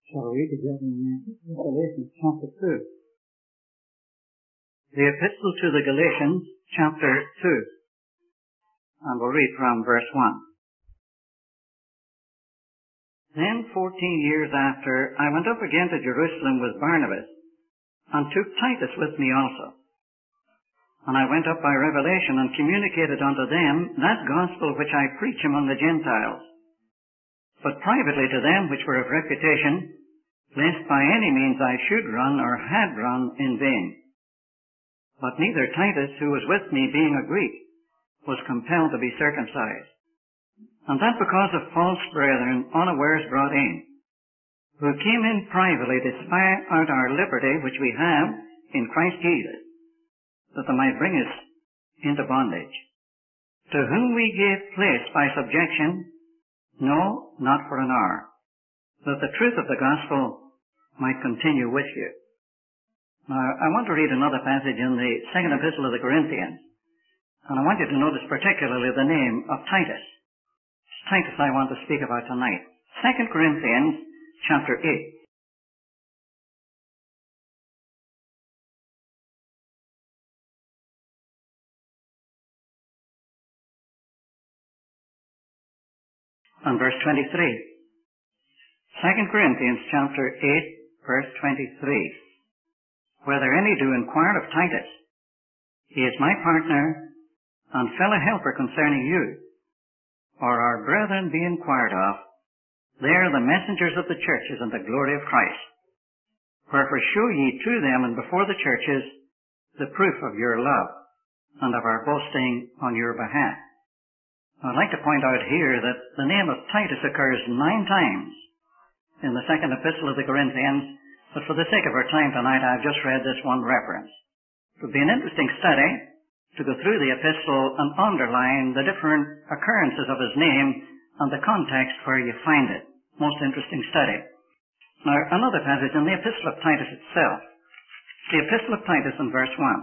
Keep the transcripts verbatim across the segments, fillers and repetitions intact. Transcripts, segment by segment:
shall read together in Galatians chapter two. The Epistle to the Galatians chapter two. And we'll read from verse one. Then fourteen years after, I went up again to Jerusalem with Barnabas, and took Titus with me also. And I went up by revelation and communicated unto them that gospel which I preach among the Gentiles, but privately to them which were of reputation, lest by any means I should run or had run in vain. But neither Titus, who was with me, being a Greek, was compelled to be circumcised, and that because of false brethren unawares brought in, who came in privately to spy out our liberty which we have in Christ Jesus, that they might bring us into bondage, to whom we gave place by subjection, no, not for an hour, that the truth of the gospel might continue with you. Now, I want to read another passage in the second epistle of the Corinthians, and I want you to notice particularly the name of Titus. It's Titus I want to speak about tonight. Second Corinthians chapter eight. And verse twenty-three. Second Corinthians chapter eight, verse twenty-three. Whether any do inquire of Titus, he is my partner and fellow helper concerning you, or our brethren be inquired of, they are the messengers of the churches and the glory of Christ. Wherefore show ye to them and before the churches the proof of your love and of our boasting on your behalf. I'd like to point out here that the name of Titus occurs nine times in the second epistle of the Corinthians, but for the sake of our time tonight, I've just read this one reference. It would be an interesting study to go through the epistle and underline the different occurrences of his name and the context where you find it. Most interesting study. Now, another passage in the epistle of Titus itself. The epistle of Titus in verse one.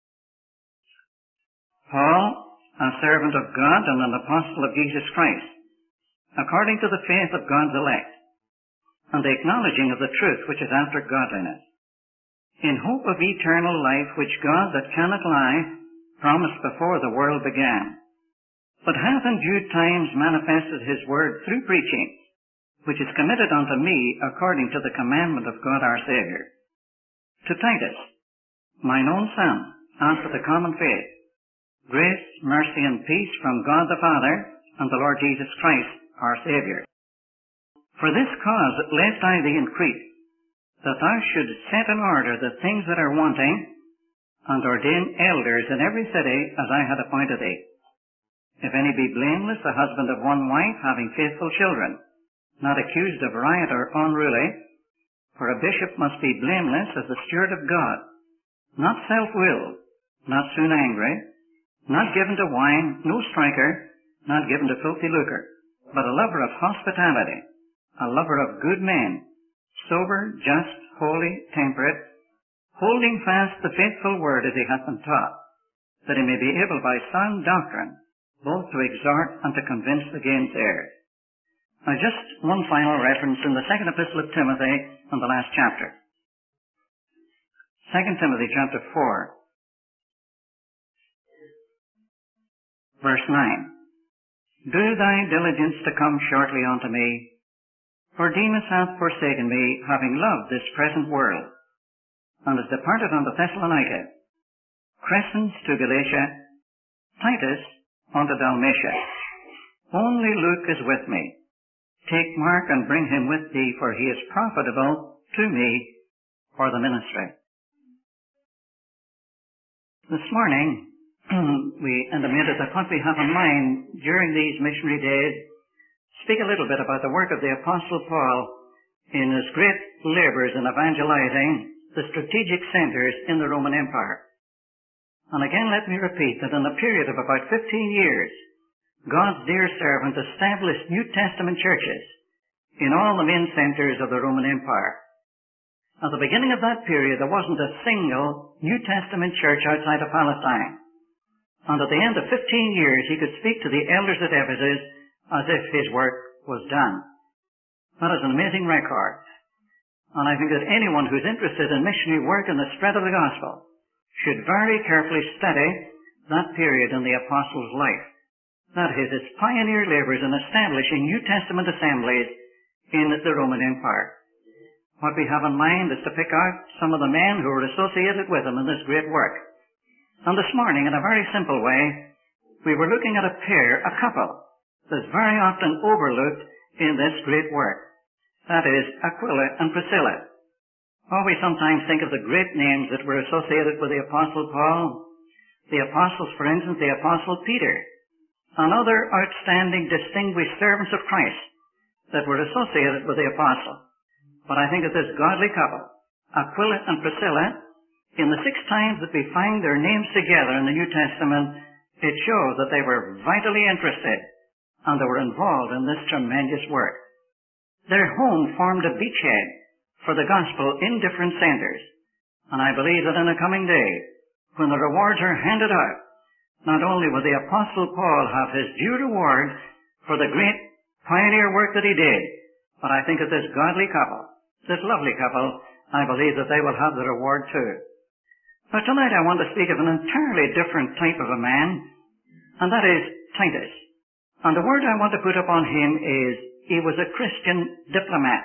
Paul, a servant of God and an apostle of Jesus Christ, according to the faith of God's elect, and the acknowledging of the truth which is after godliness, in hope of eternal life which God that cannot lie promised before the world began, but hath in due times manifested his word through preaching, which is committed unto me according to the commandment of God our Saviour. To Titus, mine own son, after the common faith, grace, mercy, and peace from God the Father and the Lord Jesus Christ our Saviour. For this cause, lest I thee increase, that thou shouldst set in order the things that are wanting, and ordain elders in every city as I had appointed thee. If any be blameless, the husband of one wife, having faithful children, not accused of riot or unruly, for a bishop must be blameless as the steward of God, not self-willed, not soon angry, not given to wine, no striker, not given to filthy lucre, but a lover of hospitality, a lover of good men, sober, just, holy, temperate, holding fast the faithful word as he hath been taught, that he may be able by sound doctrine both to exhort and to convince the gainsayers. Now just one final reference in the second epistle of Timothy and the last chapter. Second Timothy chapter four, verse nine. Do thy diligence to come shortly unto me, for Demas hath forsaken me, having loved this present world, and is departed unto Thessalonica, Crescens to Galatia, Titus unto Dalmatia. Only Luke is with me. Take Mark and bring him with thee, for he is profitable to me for the ministry. This morning, we intimated that what we have in mind during these missionary days, speak a little bit about the work of the Apostle Paul in his great labors in evangelizing the strategic centers in the Roman Empire. And again, let me repeat that in a period of about fifteen years, God's dear servant established New Testament churches in all the main centers of the Roman Empire. At the beginning of that period, there wasn't a single New Testament church outside of Palestine. And at the end of fifteen years, he could speak to the elders at Ephesus as if his work was done. That is an amazing record. And I think that anyone who's interested in missionary work and the spread of the gospel should very carefully study that period in the apostles' life. That is, its pioneer labors in establishing New Testament assemblies in the Roman Empire. What we have in mind is to pick out some of the men who were associated with him in this great work. And this morning, in a very simple way, we were looking at a pair, a couple, that's very often overlooked in this great work. That is, Aquila and Priscilla. Oh, we sometimes think of the great names that were associated with the Apostle Paul, the apostles, for instance, the Apostle Peter, and other outstanding, distinguished servants of Christ that were associated with the apostle. But I think that this godly couple, Aquila and Priscilla, in the six times that we find their names together in the New Testament, it shows that they were vitally interested and they were involved in this tremendous work. Their home formed a beachhead for the gospel in different centers. And I believe that in the coming day, when the rewards are handed out, not only will the Apostle Paul have his due reward for the great pioneer work that he did, but I think that this godly couple, this lovely couple, I believe that they will have the reward too. But tonight I want to speak of an entirely different type of a man, and that is Titus. And the word I want to put upon him is, he was a Christian diplomat,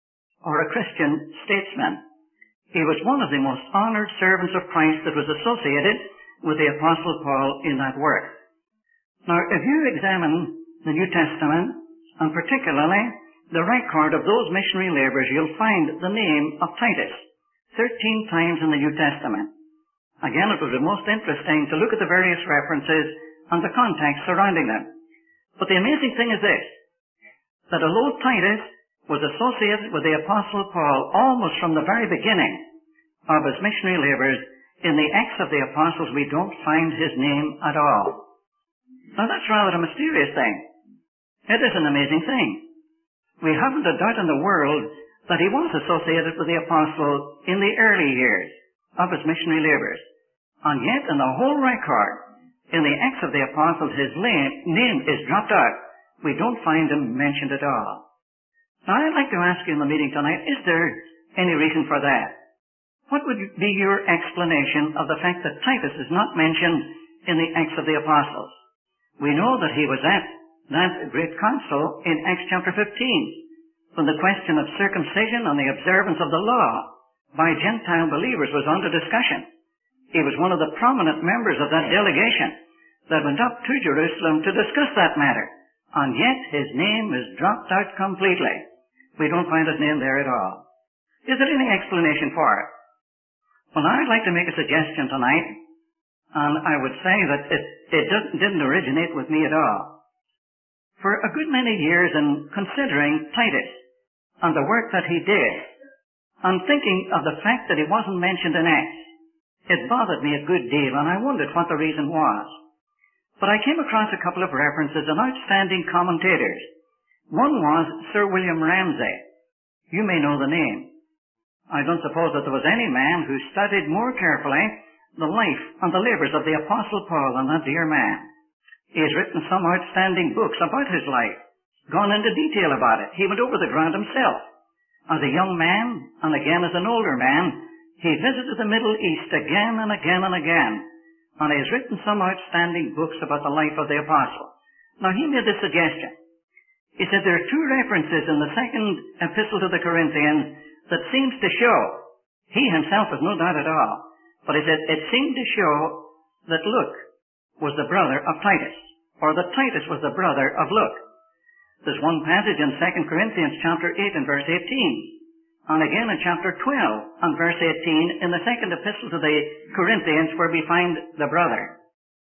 or a Christian statesman. He was one of the most honored servants of Christ that was associated with the Apostle Paul in that work. Now, if you examine the New Testament, and particularly the record of those missionary labors, you'll find the name of Titus thirteen times in the New Testament. Again, it would be most interesting to look at the various references and the context surrounding them. But the amazing thing is this, that although Titus was associated with the Apostle Paul almost from the very beginning of his missionary labors, in the Acts of the Apostles we don't find his name at all. Now that's rather a mysterious thing. It is an amazing thing. We haven't a doubt in the world that he was associated with the apostle in the early years of his missionary labors. And yet in the whole record, in the Acts of the Apostles, his name is dropped out. We don't find him mentioned at all. Now I'd like to ask you in the meeting tonight, is there any reason for that? What would be your explanation of the fact that Titus is not mentioned in the Acts of the Apostles? We know that he was at that great council in Acts chapter fifteen, when the question of circumcision and the observance of the law by Gentile believers was under discussion. He was one of the prominent members of that delegation that went up to Jerusalem to discuss that matter. And yet his name is dropped out completely. We don't find his name there at all. Is there any explanation for it? Well, I'd like to make a suggestion tonight, and I would say that it, it didn't originate with me at all. For a good many years in considering Titus and the work that he did, and thinking of the fact that he wasn't mentioned in Acts, it bothered me a good deal, and I wondered what the reason was. But I came across a couple of references and outstanding commentators. One was Sir William Ramsay. You may know the name. I don't suppose that there was any man who studied more carefully the life and the labors of the Apostle Paul than that dear man. He has written some outstanding books about his life, gone into detail about it. He went over the ground himself. As a young man, and again as an older man, he visited the Middle East again and again and again. And he has written some outstanding books about the life of the apostle. Now he made this suggestion. He said there are two references in the second epistle to the Corinthians that seems to show, he himself has no doubt at all, but he said it seemed to show that Luke was the brother of Titus, or that Titus was the brother of Luke. There's one passage in Second Corinthians chapter eight and verse eighteen, and again in chapter twelve and verse eighteen in the second epistle to the Corinthians where we find the brother.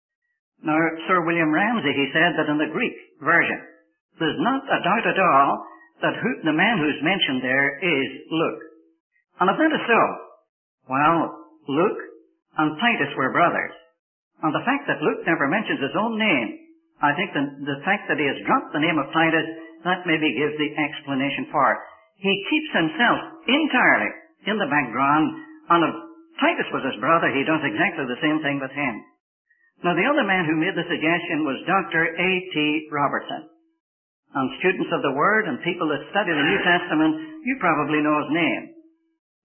Now, Sir William Ramsay, he said that in the Greek version, there's not a doubt at all that who, the man who's mentioned there is Luke. And if that is so, well, Luke and Titus were brothers. And the fact that Luke never mentions his own name, I think the, the fact that he has dropped the name of Titus, that maybe gives the explanation for it. He keeps himself entirely in the background, and if Titus was his brother, he does exactly the same thing with him. Now, the other man who made the suggestion was Doctor A T Robertson. And students of the Word and people that study the New Testament, you probably know his name.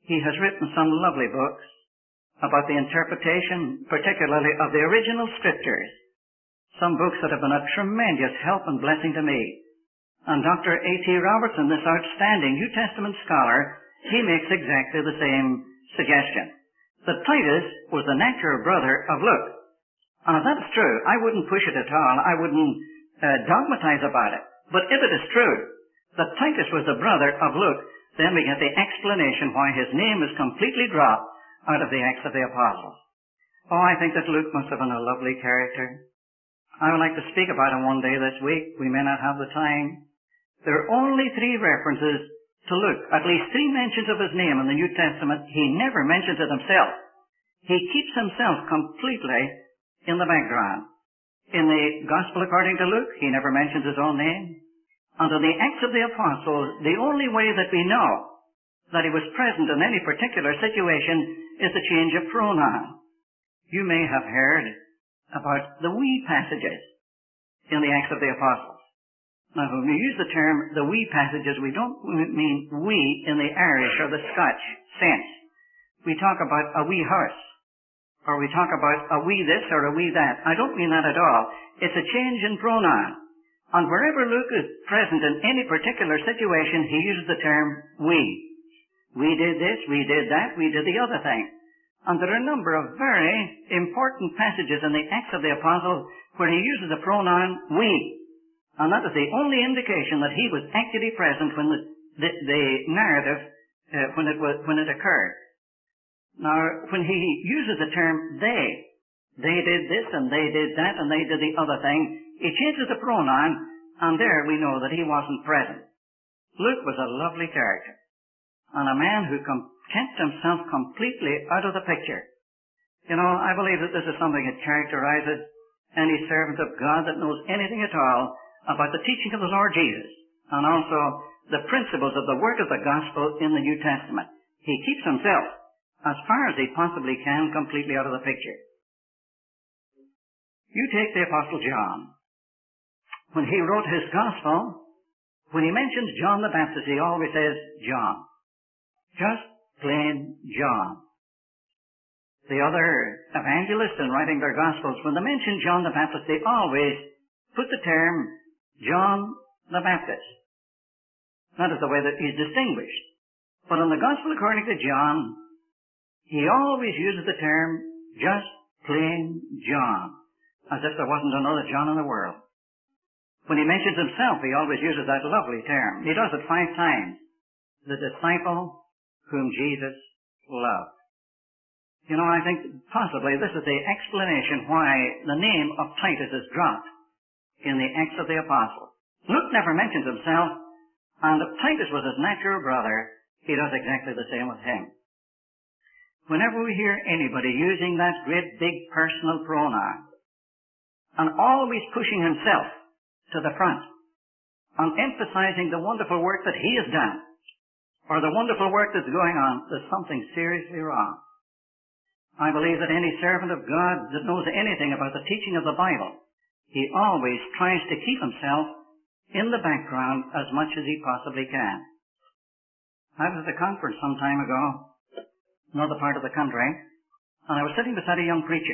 He has written some lovely books about the interpretation, particularly of the original scriptures. Some books that have been a tremendous help and blessing to me. And Doctor A T Robertson, this outstanding New Testament scholar, he makes exactly the same suggestion. That Titus was the natural brother of Luke. And if that's true, I wouldn't push it at all. I wouldn't uh, dogmatize about it. But if it is true that Titus was the brother of Luke, then we get the explanation why his name is completely dropped out of the Acts of the Apostles. Oh, I think that Luke must have been a lovely character. I would like to speak about him one day this week. We may not have the time. There are only three references to Luke, at least three mentions of his name in the New Testament. He never mentions it himself. He keeps himself completely in the background. In the Gospel according to Luke, he never mentions his own name. And in the Acts of the Apostles, the only way that we know that he was present in any particular situation is the change of pronoun. You may have heard about the we passages in the Acts of the Apostles. Now, when we use the term the we passages, we don't mean we in the Irish or the Scotch sense. We talk about a wee horse, or we talk about a wee this or a wee that. I don't mean that at all. It's a change in pronoun. And wherever Luke is present in any particular situation, he uses the term we. We did this, we did that, we did the other thing. And there are a number of very important passages in the Acts of the Apostles where he uses the pronoun we. And that is the only indication that he was actually present when the, the, the narrative, uh, when it was, when it occurred. Now, when he uses the term they, they did this and they did that and they did the other thing, he changes the pronoun, and there we know that he wasn't present. Luke was a lovely character, and a man who com- kept himself completely out of the picture. You know, I believe that this is something that characterizes any servant of God that knows anything at all about the teaching of the Lord Jesus, and also the principles of the work of the gospel in the New Testament. He keeps himself, as far as he possibly can, completely out of the picture. You take the Apostle John. When he wrote his gospel, when he mentions John the Baptist, he always says John. Just plain John. The other evangelists in writing their gospels, when they mention John the Baptist, they always put the term John the Baptist. That is the way that he's distinguished. But in the Gospel according to John, he always uses the term just plain John, as if there wasn't another John in the world. When he mentions himself, he always uses that lovely term. He does it five times. The disciple whom Jesus loved. You know, I think possibly this is the explanation why the name of Titus is dropped in the Acts of the Apostles. Luke never mentions himself, and if Titus was his natural brother, he does exactly the same with him. Whenever we hear anybody using that great big personal pronoun, and always pushing himself to the front, and emphasizing the wonderful work that he has done, or the wonderful work that's going on, there's something seriously wrong. I believe that any servant of God that knows anything about the teaching of the Bible, he always tries to keep himself in the background as much as he possibly can. I was at a conference some time ago, another part of the country, and I was sitting beside a young preacher.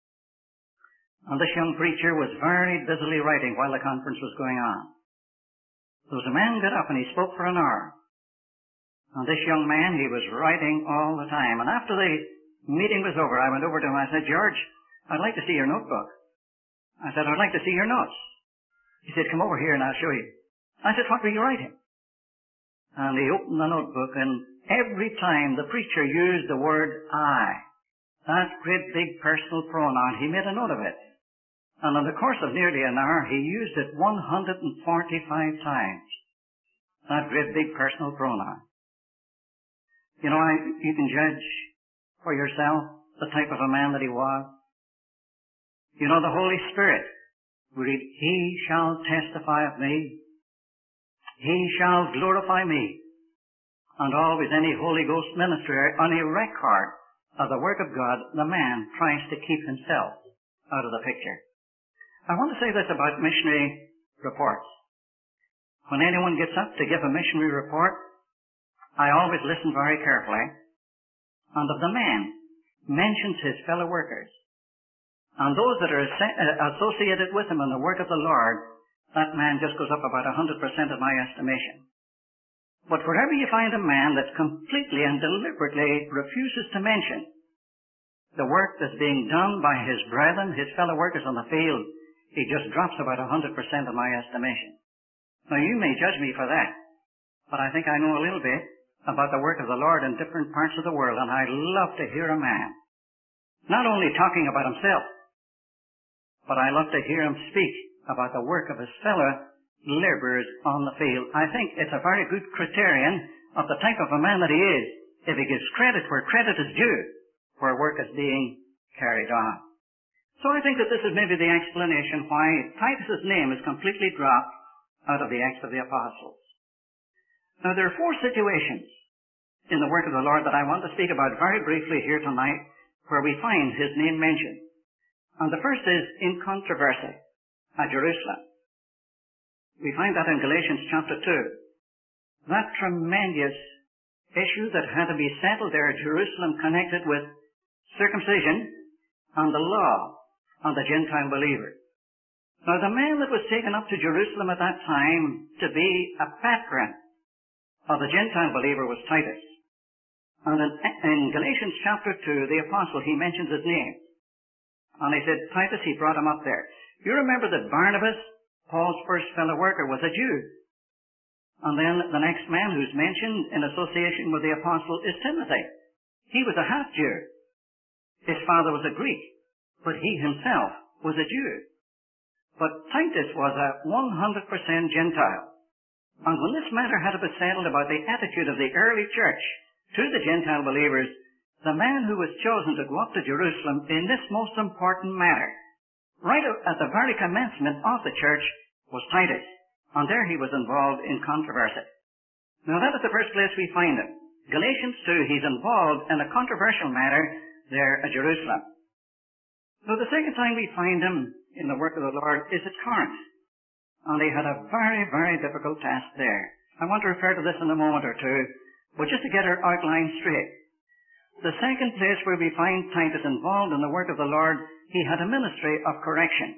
And this young preacher was very busily writing while the conference was going on. There was a man got up and he spoke for an hour. And this young man, he was writing all the time. And after the meeting was over, I went over to him and I said, George, I'd like to see your notebook. I said, I'd like to see your notes. He said, come over here and I'll show you. I said, what were you writing? And he opened the notebook, and every time the preacher used the word I, that great big personal pronoun, he made a note of it. And in the course of nearly an hour, he used it one hundred forty-five times. That great big personal pronoun. You know, I, you can judge for yourself the type of a man that he was. You know, the Holy Spirit, we read, He shall testify of me. He shall glorify me. And always any Holy Ghost ministry, any record of the work of God, the man tries to keep himself out of the picture. I want to say this about missionary reports. When anyone gets up to give a missionary report, I always listen very carefully and of the man mentions his fellow workers. And those that are associated with him in the work of the Lord, that man just goes up about one hundred percent in my estimation. But wherever you find a man that completely and deliberately refuses to mention the work that's being done by his brethren, his fellow workers on the field, he just drops about one hundred percent in my estimation. Now, you may judge me for that, but I think I know a little bit about the work of the Lord in different parts of the world, and I love to hear a man not only talking about himself, but I love to hear him speak about the work of his fellow laborers on the field. I think it's a very good criterion of the type of a man that he is, if he gives credit where credit is due, where work is being carried on. So I think that this is maybe the explanation why Titus's name is completely dropped out of the Acts of the Apostles. Now, there are four situations in the work of the Lord that I want to speak about very briefly here tonight, where we find his name mentioned. And the first is in controversy at Jerusalem. We find that in Galatians chapter two. That tremendous issue that had to be settled there at Jerusalem, connected with circumcision and the law on the Gentile believer. Now, the man that was taken up to Jerusalem at that time to be a patron of the Gentile believer was Titus. And in, in Galatians chapter two, the apostle, he mentions his name. And he said, Titus, he brought him up there. You remember that Barnabas, Paul's first fellow worker, was a Jew. And then the next man who's mentioned in association with the apostle is Timothy. He was a half-Jew. His father was a Greek, but he himself was a Jew. But Titus was a one hundred percent Gentile. And when this matter had to be settled about the attitude of the early church to the Gentile believers, the man who was chosen to go up to Jerusalem in this most important matter, right at the very commencement of the church, was Titus. And there he was involved in controversy. Now, that is the first place we find him. Galatians two, he's involved in a controversial matter there at Jerusalem. Now, the second time we find him in the work of the Lord is at Corinth. And he had a very, very difficult task there. I want to refer to this in a moment or two, but just to get our outline straight. The second place where we find Titus involved in the work of the Lord, he had a ministry of correction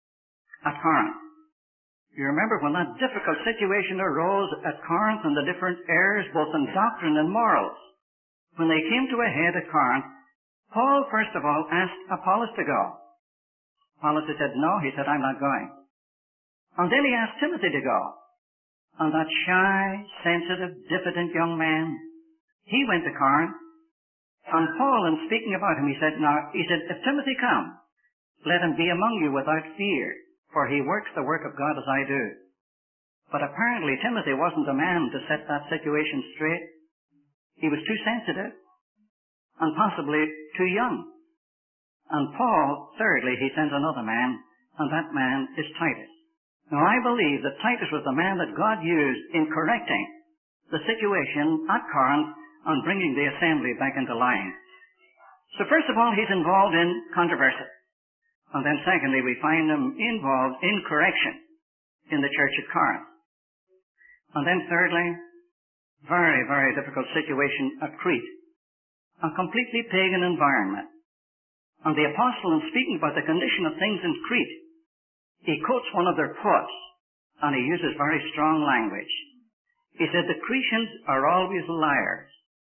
at Corinth. You remember when that difficult situation arose at Corinth and the different errors, both in doctrine and morals. When they came to a head at Corinth, Paul, first of all, asked Apollos to go. Apollos said, no, he said, I'm not going. And then he asked Timothy to go. And that shy, sensitive, diffident young man, he went to Corinth. And Paul, in speaking about him, he said, now, he said, if Timothy come, let him be among you without fear, for he works the work of God as I do. But apparently Timothy wasn't the man to set that situation straight. He was too sensitive and possibly too young. And Paul, thirdly, he sends another man, and that man is Titus. Now, I believe that Titus was the man that God used in correcting the situation at Corinth and bringing the assembly back into line. So first of all, he's involved in controversy. And then secondly, we find him involved in correction in the church at Corinth. And then thirdly, very, very difficult situation at Crete. A completely pagan environment. And the apostle, in speaking about the condition of things in Crete, he quotes one of their poets, and he uses very strong language. He said, the Cretians are always liars,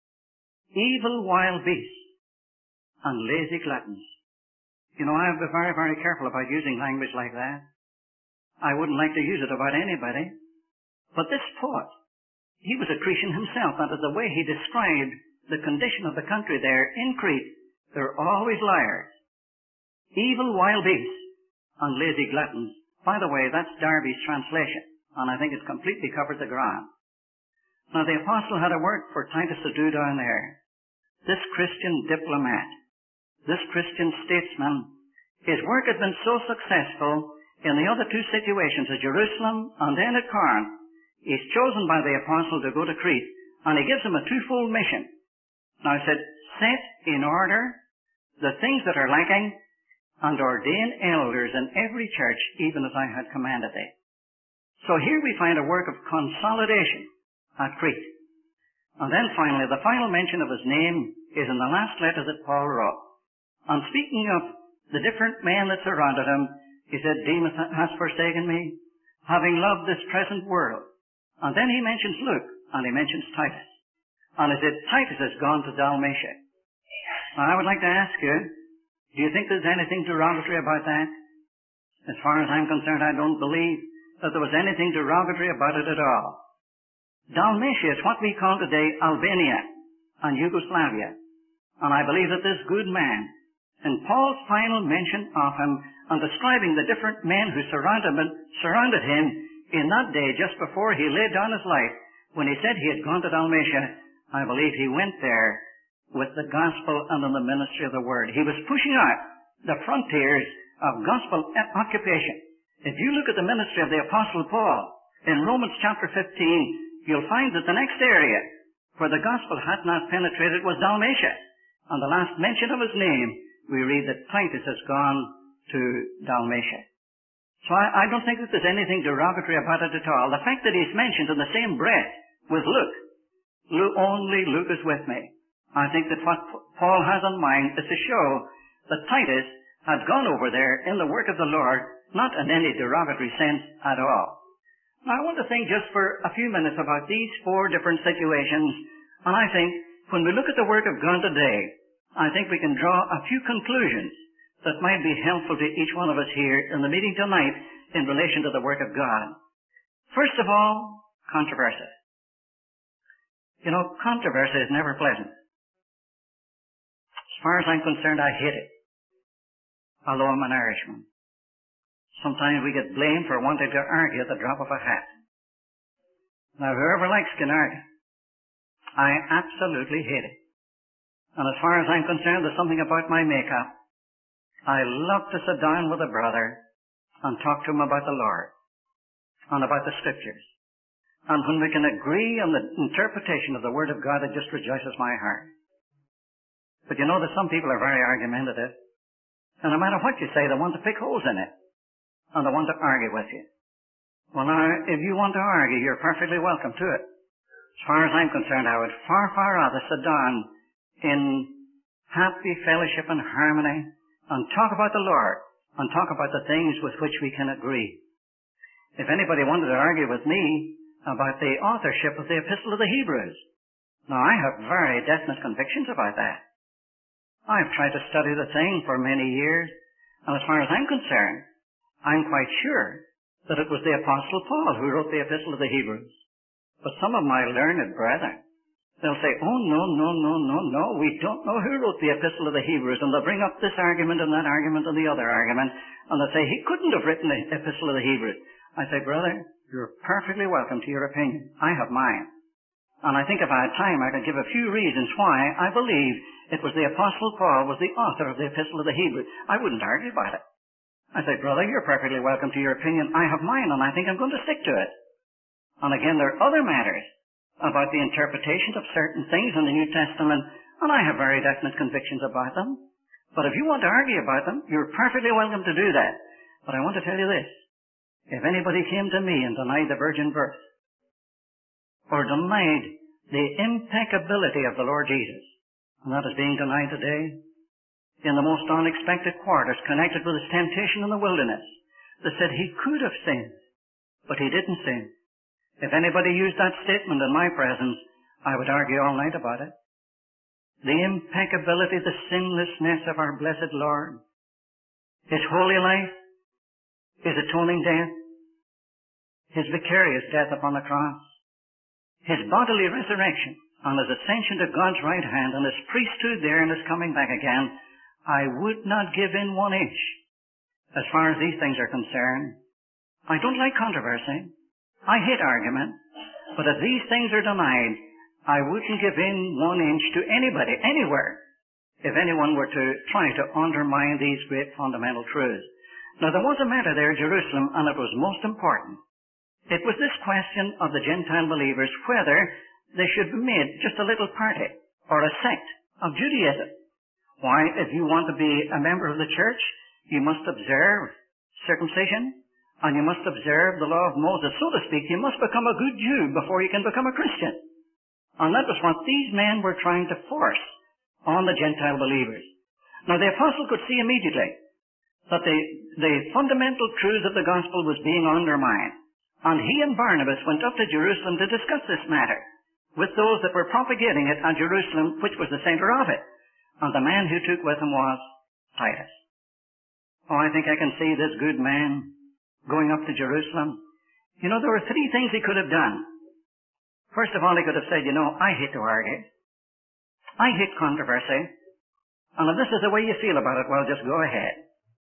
evil wild beasts, and lazy gluttons. You know, I have to be very, very careful about using language like that. I wouldn't like to use it about anybody. But this poet, he was a Cretan himself, and the way he described the condition of the country there in Crete, they're always liars, evil wild beasts, and lazy gluttons. By the way, that's Darby's translation, and I think it completely covers the ground. Now, the apostle had a work for Titus to do down there. This Christian diplomat, this Christian statesman, his work had been so successful in the other two situations, at Jerusalem and then at Corinth. He's chosen by the apostle to go to Crete, and he gives him a twofold mission. Now, he said, set in order the things that are lacking, and ordain elders in every church, even as I had commanded thee. So here we find a work of consolidation at Crete. And then finally, the final mention of his name is in the last letter that Paul wrote. And speaking of the different men that surrounded him, he said, Demas has forsaken me, having loved this present world. And then he mentions Luke, and he mentions Titus. And he said, Titus has gone to Dalmatia. Now, I would like to ask you, do you think there's anything derogatory about that? As far as I'm concerned, I don't believe that there was anything derogatory about it at all. Dalmatia is what we call today Albania and Yugoslavia. And I believe that this good man, in Paul's final mention of him and describing the different men who surrounded him, surrounded him in that day just before he laid down his life, when he said he had gone to Dalmatia, I believe he went there with the gospel and in the ministry of the word. He was pushing out the frontiers of gospel occupation. If you look at the ministry of the Apostle Paul in Romans chapter fifteen, you'll find that the next area where the gospel had not penetrated was Dalmatia. On the last mention of his name, we read that Titus has gone to Dalmatia. So I, I don't think that there's anything derogatory about it at all. The fact that he's mentioned in the same breath with Luke, Luke only Luke is with me. I think that what Paul has in mind is to show that Titus had gone over there in the work of the Lord, not in any derogatory sense at all. Now I want to think just for a few minutes about these four different situations, and I think when we look at the work of God today, I think we can draw a few conclusions that might be helpful to each one of us here in the meeting tonight in relation to the work of God. First of all, controversy. You know, controversy is never pleasant. As far as I'm concerned, I hate it. Although I'm an Irishman. Sometimes we get blamed for wanting to argue at the drop of a hat. Now, whoever likes can argue. I absolutely hate it. And as far as I'm concerned, there's something about my makeup. I love to sit down with a brother and talk to him about the Lord and about the Scriptures. And when we can agree on the interpretation of the Word of God, it just rejoices my heart. But you know that some people are very argumentative. And no matter what you say, they want to pick holes in it. And they want to argue with you. Well, now, if you want to argue, you're perfectly welcome to it. As far as I'm concerned, I would far, far rather sit down in happy fellowship and harmony and talk about the Lord and talk about the things with which we can agree. If anybody wanted to argue with me about the authorship of the Epistle of the Hebrews, now I have very definite convictions about that. I've tried to study the thing for many years, and as far as I'm concerned, I'm quite sure that it was the Apostle Paul who wrote the Epistle of the Hebrews. But some of my learned brethren, they'll say, oh, no, no, no, no, no, we don't know who wrote the Epistle of the Hebrews, and they'll bring up this argument and that argument and the other argument, and they'll say, he couldn't have written the Epistle of the Hebrews. I say, brother, you're perfectly welcome to your opinion. I have mine. And I think if I had time, I could give a few reasons why I believe it was the Apostle Paul was the author of the Epistle of the Hebrews. I wouldn't argue about it. I say, brother, you're perfectly welcome to your opinion. I have mine, and I think I'm going to stick to it. And again, there are other matters about the interpretation of certain things in the New Testament, and I have very definite convictions about them. But if you want to argue about them, you're perfectly welcome to do that. But I want to tell you this. If anybody came to me and denied the virgin birth, or denied the impeccability of the Lord Jesus, and that is being denied today, in the most unexpected quarters connected with his temptation in the wilderness, they said he could have sinned, but he didn't sin. If anybody used that statement in my presence, I would argue all night about it. The impeccability, the sinlessness of our blessed Lord, his holy life, his atoning death, his vicarious death upon the cross, his bodily resurrection, and his ascension to God's right hand, and his priesthood there and his coming back again, I would not give in one inch as far as these things are concerned. I don't like controversy. I hate argument. But if these things are denied, I wouldn't give in one inch to anybody, anywhere, if anyone were to try to undermine these great fundamental truths. Now, there was a matter there in Jerusalem, and it was most important. It was this question of the Gentile believers, whether they should be made just a little party or a sect of Judaism. Why, if you want to be a member of the church, you must observe circumcision, and you must observe the law of Moses. So to speak, you must become a good Jew before you can become a Christian. And that was what these men were trying to force on the Gentile believers. Now the apostle could see immediately that the, the fundamental truth of the gospel was being undermined. And he and Barnabas went up to Jerusalem to discuss this matter with those that were propagating it at Jerusalem, which was the center of it. And the man who took with him was Titus. Oh, I think I can see this good man going up to Jerusalem. You know, there were three things he could have done. First of all, he could have said, you know, I hate to argue. I hate controversy. And if this is the way you feel about it, well, just go ahead.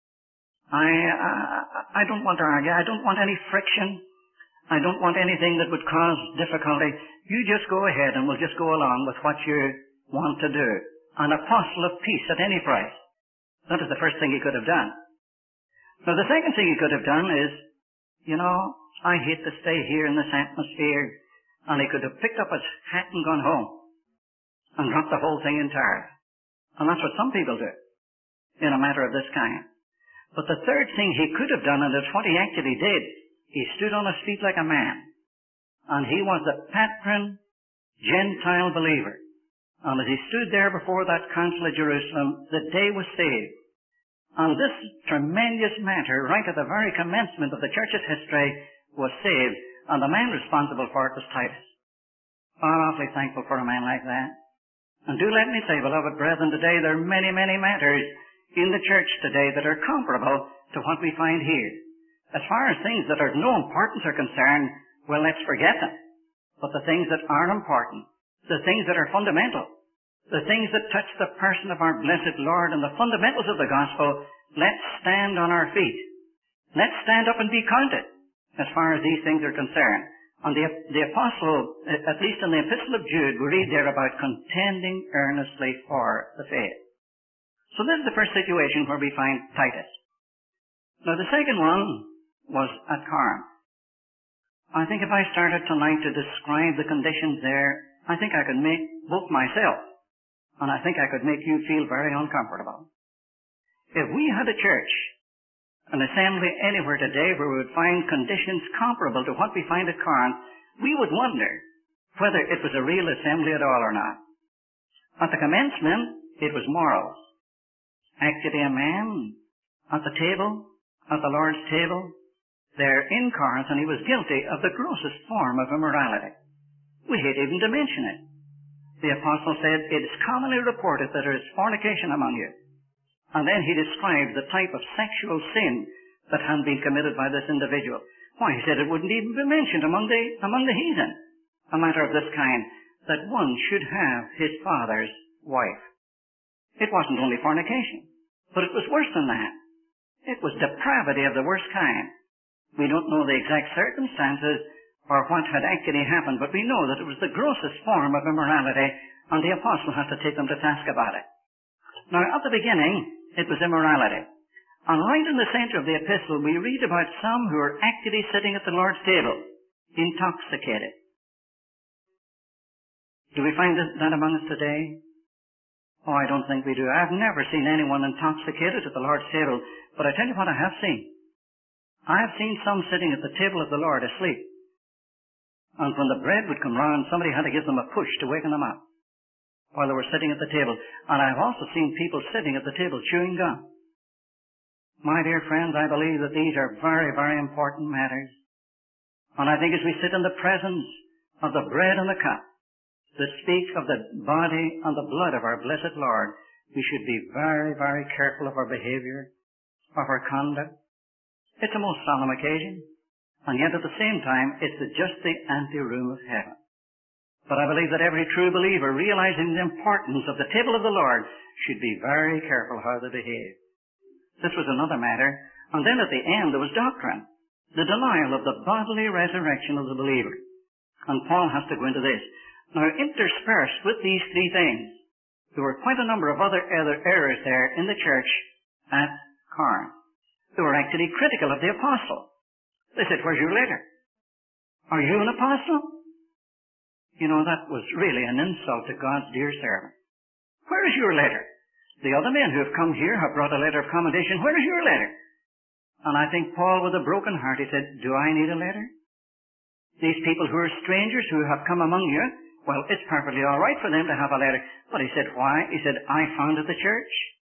I, uh, I don't want to argue. I don't want any friction. I don't want anything that would cause difficulty. You just go ahead and we'll just go along with what you want to do. An apostle of peace at any price. That is the first thing he could have done. Now, the second thing he could have done is, you know, I hate to stay here in this atmosphere. And he could have picked up his hat and gone home and dropped the whole thing entirely. And that's what some people do in a matter of this kind. But the third thing he could have done, and it's what he actually did, he stood on his feet like a man. And he was the patron Gentile believer. And as he stood there before that council at Jerusalem, the day was saved. And this tremendous matter, right at the very commencement of the church's history, was saved. And the man responsible for it was Titus. I'm awfully thankful for a man like that. And do let me say, beloved brethren, today there are many, many matters in the church today that are comparable to what we find here. As far as things that are of no importance are concerned, well, let's forget them. But the things that are important, the things that are fundamental, the things that touch the person of our blessed Lord and the fundamentals of the gospel, let's stand on our feet. Let's stand up and be counted as far as these things are concerned. And the, the apostle, at least in the epistle of Jude, we read there about contending earnestly for the faith. So this is the first situation where we find Titus. Now the second one was at Corinth. I think if I started tonight to describe the conditions there, I think I could make both myself, and I think I could make you feel very uncomfortable. If we had a church, an assembly anywhere today where we would find conditions comparable to what we find at Corinth, we would wonder whether it was a real assembly at all or not. At the commencement, it was morals. Actually, a man at the table, at the Lord's table, there in Corinth, and he was guilty of the grossest form of immorality. We hate even to mention it. The apostle said, it is commonly reported that there is fornication among you. And then he described the type of sexual sin that had been committed by this individual. Why, he said it wouldn't even be mentioned among the, among the heathen. A matter of this kind, that one should have his father's wife. It wasn't only fornication, but it was worse than that. It was depravity of the worst kind. We don't know the exact circumstances or what had actually happened, but we know that it was the grossest form of immorality, and the apostle has to take them to task about it. Now, at the beginning, it was immorality. And right in the center of the epistle, we read about some who are actually sitting at the Lord's table, intoxicated. Do we find that among us today? Oh, I don't think we do. I've never seen anyone intoxicated at the Lord's table, but I tell you what I have seen. I have seen some sitting at the table of the Lord asleep. And when the bread would come round, somebody had to give them a push to waken them up while they were sitting at the table. And I've also seen people sitting at the table chewing gum. My dear friends, I believe that these are very, very important matters. And I think as we sit in the presence of the bread and the cup that speak of the body and the blood of our blessed Lord, we should be very, very careful of our behavior, of our conduct. It's a most solemn occasion, and yet at the same time, it's just the anteroom of heaven. But I believe that every true believer, realizing the importance of the table of the Lord, should be very careful how they behave. This was another matter. And then at the end, there was doctrine, the denial of the bodily resurrection of the believer. And Paul has to go into this. Now, interspersed with these three things, there were quite a number of other, other errors there in the church at Corinth. They were actually critical of the apostle. They said, where's your letter? Are you an apostle? You know, that was really an insult to God's dear servant. Where is your letter? The other men who have come here have brought a letter of commendation. Where is your letter? And I think Paul, with a broken heart, he said, do I need a letter? These people who are strangers who have come among you, Well, it's perfectly all right for them to have a letter. But he said, why? He said, I founded the church.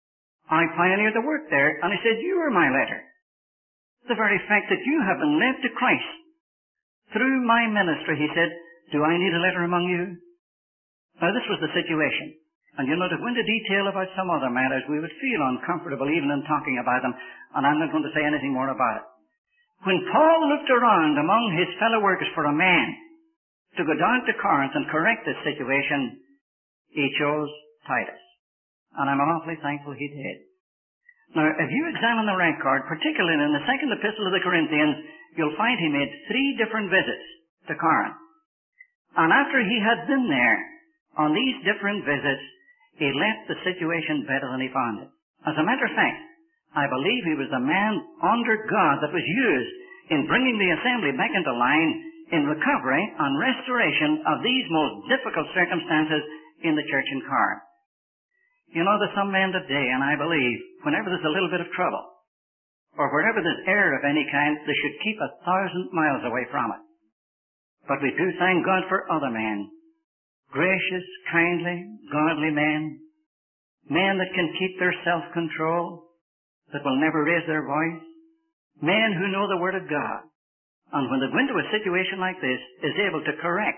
I pioneered the work there. And he said, you are my letter. The very fact that you have been led to Christ through my ministry, he said, do I need a letter among you? Now, this was the situation. And you know, to go into detail about some other matters, we would feel uncomfortable even in talking about them, and I'm not going to say anything more about it. When Paul looked around among his fellow workers for a man to go down to Corinth and correct this situation, he chose Titus. And I'm awfully thankful he did. Now, if you examine the record, particularly in the second epistle of the Corinthians, you'll find he made three different visits to Corinth. And after he had been there on these different visits, he left the situation better than he found it. As a matter of fact, I believe he was the man under God that was used in bringing the assembly back into line in recovery and restoration of these most difficult circumstances in the church in Corinth. You know, there's some men today, and I believe, whenever there's a little bit of trouble, or wherever there's error of any kind, they should keep a thousand miles away from it. But we do thank God for other men. Gracious, kindly, godly men. Men that can keep their self-control, that will never raise their voice. Men who know the Word of God. And when they go into a situation like this, is able to correct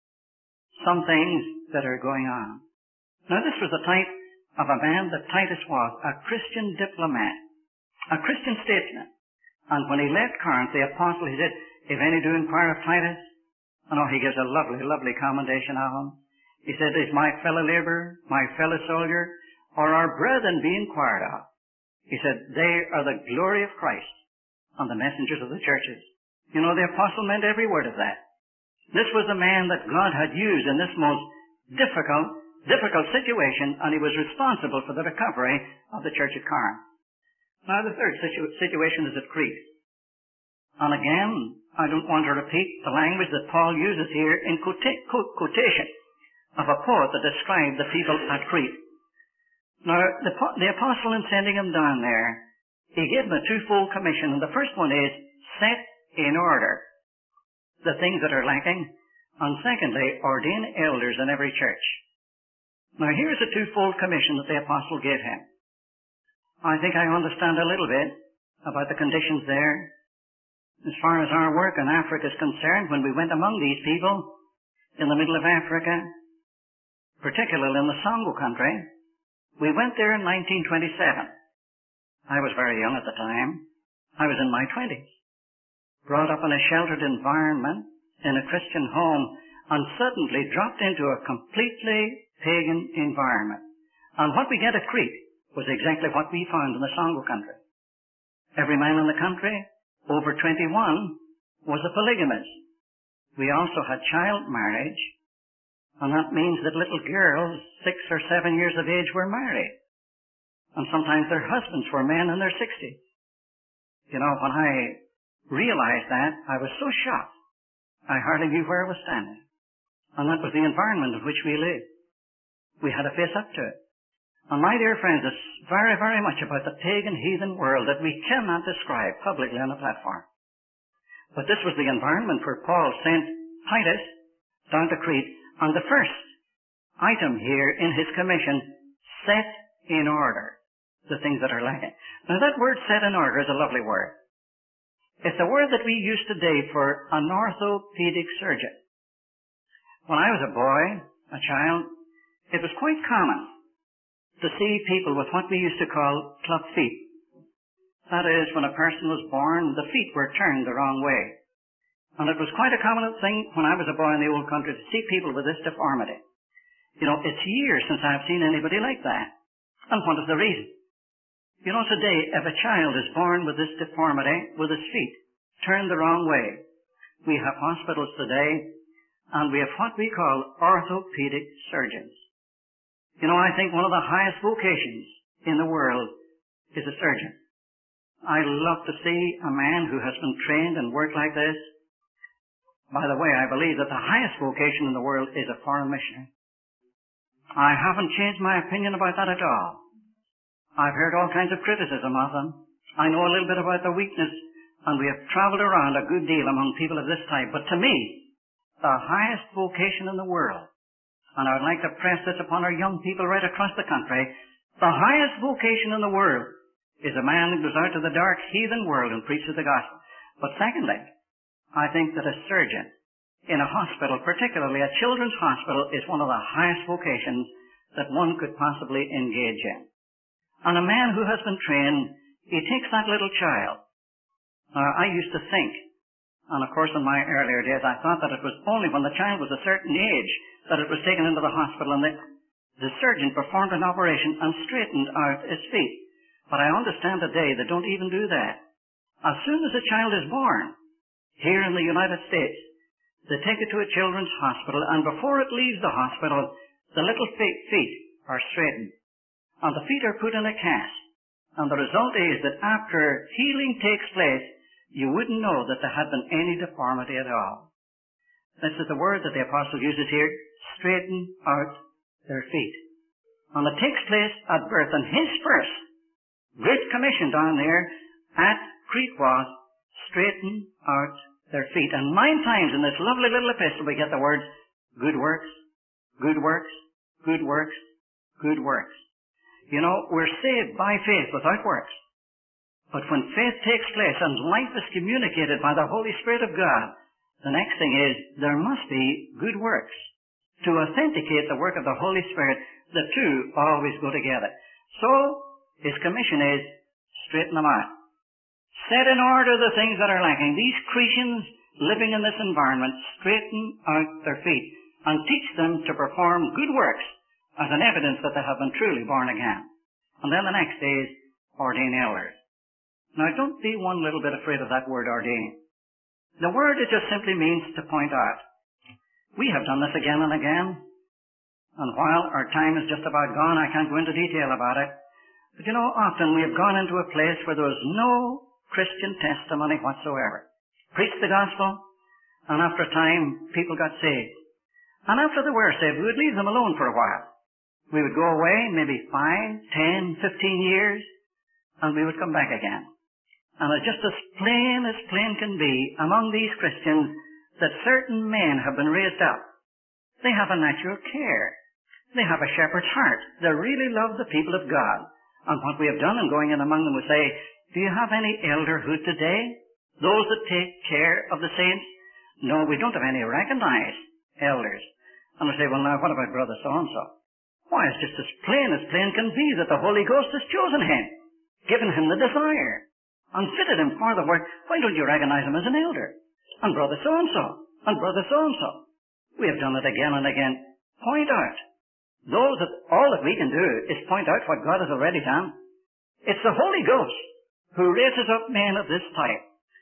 some things that are going on. Now, this was the type of a man that Titus was, a Christian diplomat, a Christian statesman. And when he left Corinth, the apostle, he said, if any do inquire of Titus, I know he gives a lovely, lovely commendation of him. He said, is my fellow laborer, my fellow soldier, or our brethren be inquired of? He said, they are the glory of Christ and the messengers of the churches. You know, the apostle meant every word of that. This was the man that God had used in this most difficult, difficult situation, and he was responsible for the recovery of the church at Corinth. Now, the third situ- situation is at Crete. And again, I don't want to repeat the language that Paul uses here in quota- quotation of a poet that described the people at Crete. Now, the, the apostle, in sending him down there, he gave them a twofold commission. And the first one is, set in order the things that are lacking. And secondly, ordain elders in every church. Now, here's a twofold commission that the apostle gave him. I think I understand a little bit about the conditions there. As far as our work in Africa is concerned, when we went among these people in the middle of Africa, particularly in the Songo country, we went there in nineteen twenty-seven. I was very young at the time. I was in my twenties. Brought up in a sheltered environment in a Christian home and suddenly dropped into a completely pagan environment. And what we get at Crete was exactly what we found in the Songo country. Every man in the country over twenty-one was a polygamist. We also had child marriage, and that means that little girls, six or seven years of age, were married. And sometimes their husbands were men in their sixties. You know, when I realized that, I was so shocked, I hardly knew where I was standing. And that was the environment in which we lived. We had to face up to it. And my dear friends, it's very, very much about the pagan, heathen world that we cannot describe publicly on a platform. But this was the environment where Paul sent Titus down to Crete. And the first item here in his commission, set in order the things that are lacking. Now, that word set in order is a lovely word. It's a word that we use today for an orthopedic surgeon. When I was a boy, a child, it was quite common to see people with what we used to call club feet. That is, when a person was born, the feet were turned the wrong way. And it was quite a common thing when I was a boy in the old country to see people with this deformity. You know, it's years since I've seen anybody like that. And what is the reason? You know, today, if a child is born with this deformity, with his feet turned the wrong way, we have hospitals today, and we have what we call orthopedic surgeons. You know, I think one of the highest vocations in the world is a surgeon. I love to see a man who has been trained and worked like this. By the way, I believe that the highest vocation in the world is a foreign missionary. I haven't changed my opinion about that at all. I've heard all kinds of criticism of them. I know a little bit about the weakness, and we have traveled around a good deal among people of this type. But to me, the highest vocation in the world and I would like to press this upon our young people right across the country, the highest vocation in the world is a man who goes out to the dark heathen world and preaches the gospel. But secondly, I think that a surgeon in a hospital, particularly a children's hospital, is one of the highest vocations that one could possibly engage in. And a man who has been trained, he takes that little child. Now, I used to think, and of course in my earlier days I thought that it was only when the child was a certain age that it was taken into the hospital and the, the surgeon performed an operation and straightened out its feet. But I understand today they don't even do that. As soon as a child is born, here in the United States, they take it to a children's hospital, and before it leaves the hospital, the little feet are straightened, and the feet are put in a cast. And the result is that after healing takes place, you wouldn't know that there had been any deformity at all. This is the word that the apostle uses here, straighten out their feet. And it takes place at birth, and his first great commission down there at Crete was, straighten out their feet. And nine times in this lovely little epistle we get the words, good works, good works, good works, good works. You know, we're saved by faith without works. But when faith takes place and life is communicated by the Holy Spirit of God, the next thing is there must be good works. To authenticate the work of the Holy Spirit, the two always go together. So, his commission is, straighten them out. Set in order the things that are lacking. These Cretans living in this environment, straighten out their feet and teach them to perform good works as an evidence that they have been truly born again. And then the next is, ordain elders. Now, don't be one little bit afraid of that word ordain. The word, it just simply means to point out. We have done this again and again, and while our time is just about gone, I can't go into detail about it. But you know, often we have gone into a place where there was no Christian testimony whatsoever. Preached the gospel, and after a time, people got saved. And after they were saved, we would leave them alone for a while. We would go away, maybe five, ten, fifteen years, and we would come back again. And it's just as plain as plain can be among these Christians that certain men have been raised up. They have a natural care. They have a shepherd's heart. They really love the people of God. And what we have done in going in among them, we say, do you have any elderhood today? Those that take care of the saints? No, we don't have any recognized elders. And we say, well, now, what about brother so-and-so? Why, it's just as plain as plain can be that the Holy Ghost has chosen him, given him the desire, and fitted him for the work. Why don't you recognize him as an elder? And brother so-and-so, and brother so-and-so. We have done it again and again. Point out. Those that, all that we can do is point out what God has already done. It's the Holy Ghost who raises up men of this type,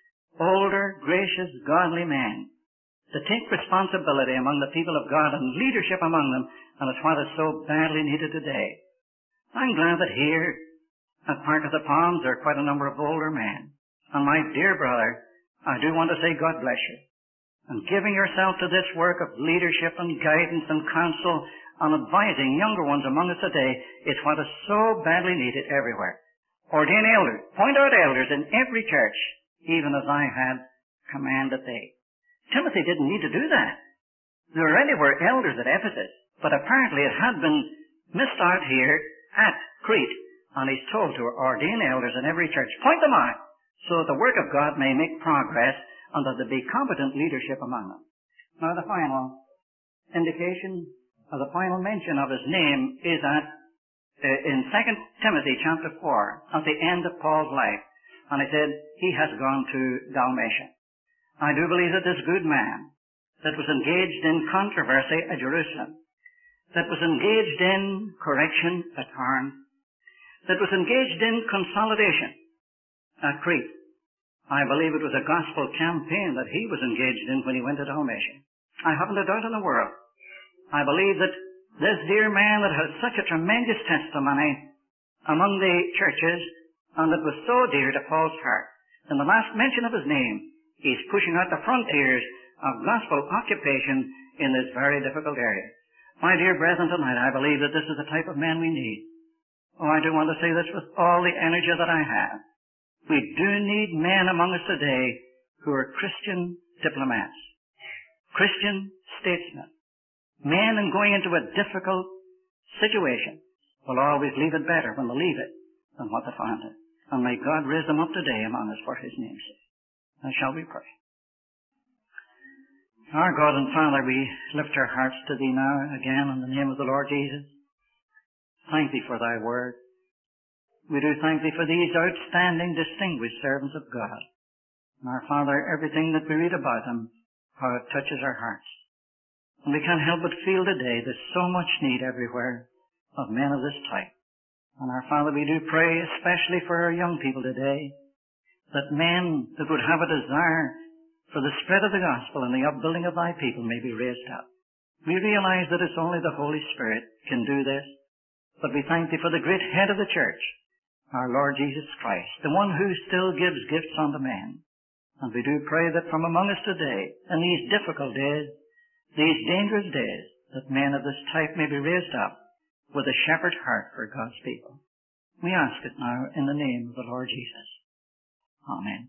older, gracious, godly men, to take responsibility among the people of God and leadership among them, and it's what is so badly needed today. I'm glad that here at Park of the Palms there are quite a number of older men. And my dear brother, I do want to say God bless you. And giving yourself to this work of leadership and guidance and counsel and advising younger ones among us today is what is so badly needed everywhere. Ordain elders. Point out elders in every church, even as I had commanded thee. Timothy didn't need to do that. There already were elders at Ephesus, but apparently it had been missed out here at Crete. And he's told to ordain elders in every church. Point them out so that the work of God may make progress and that there be competent leadership among them. Now the final indication, or the final mention of his name is at, uh, in Second Timothy chapter four, at the end of Paul's life. And he said, he has gone to Dalmatia. I do believe that this good man that was engaged in controversy at Jerusalem, that was engaged in correction at Corinth, that was engaged in consolidation at Crete. I believe it was a gospel campaign that he was engaged in when he went to Dalmatia. I haven't a doubt in the world. I believe that this dear man that had such a tremendous testimony among the churches and that was so dear to Paul's heart, in the last mention of his name, he's pushing out the frontiers of gospel occupation in this very difficult area. My dear brethren, tonight I believe that this is the type of man we need. Oh, I do want to say this with all the energy that I have. We do need men among us today who are Christian diplomats, Christian statesmen, Men in going into a difficult situation will always leave it better when they leave it than what they found it. And may God raise them up today among us for His name's sake. Now shall we pray? Our God and Father, we lift our hearts to Thee now again in the name of the Lord Jesus. Thank Thee for Thy word. We do thank Thee for these outstanding, distinguished servants of God. And our Father, everything that we read about them, how it touches our hearts. And we can't help but feel today there's so much need everywhere of men of this type. And our Father, we do pray especially for our young people today, that men that would have a desire for the spread of the gospel and the upbuilding of Thy people may be raised up. We realize that it's only the Holy Spirit can do this, but we thank Thee for the great head of the church, our Lord Jesus Christ, the one who still gives gifts unto men. And we do pray that from among us today, in these difficult days, these dangerous days, that men of this type may be raised up with a shepherd heart for God's people. We ask it now in the name of the Lord Jesus. Amen.